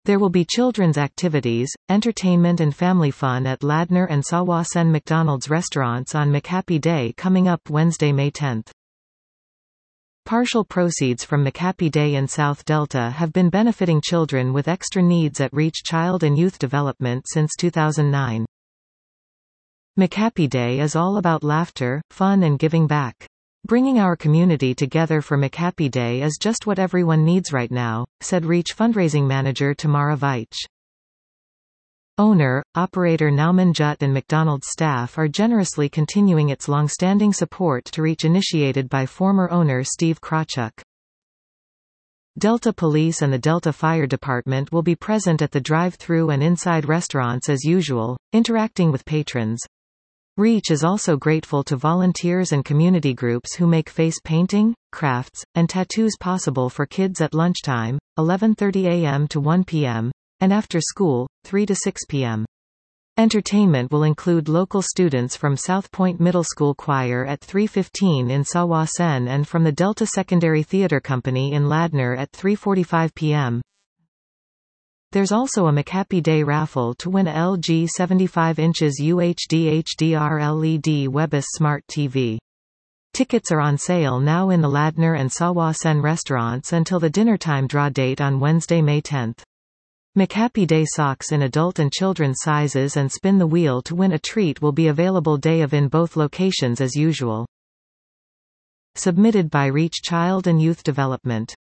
There will be children's activities, entertainment and family fun at Ladner and Sawa Sen McDonald's restaurants on McHappy Day coming up Wednesday, May 10. Partial proceeds from McHappy Day in South Delta have been benefiting children with extra needs at Reach Child and Youth Development since 2009. McHappy Day is all about laughter, fun and giving back. Bringing our community together for McHappy Day is just what everyone needs right now, said Reach fundraising manager Tamara Veitch. Owner, operator Nauman Jutt and McDonald's staff are generously continuing its long-standing support to Reach, initiated by former owner Steve Krawchuk. Delta Police and the Delta Fire Department will be present at the drive-through and inside restaurants as usual, interacting with patrons. Reach is also grateful to volunteers and community groups who make face painting, crafts, and tattoos possible for kids at lunchtime, 11:30 a.m. to 1 p.m., and after school, 3 to 6 p.m. Entertainment will include local students from South Point Middle School Choir at 3:15 in Sawa Sen and from the Delta Secondary Theater Company in Ladner at 3:45 p.m. There's also a McHappy Day raffle to win a LG 75 inches UHD HDR LED Webis Smart TV. Tickets are on sale now in the Ladner and Sawa Sen restaurants until the dinnertime draw date on Wednesday, May 10. McHappy Day socks in adult and children's sizes and spin the wheel to win a treat will be available day of in both locations as usual. Submitted by Reach Child and Youth Development.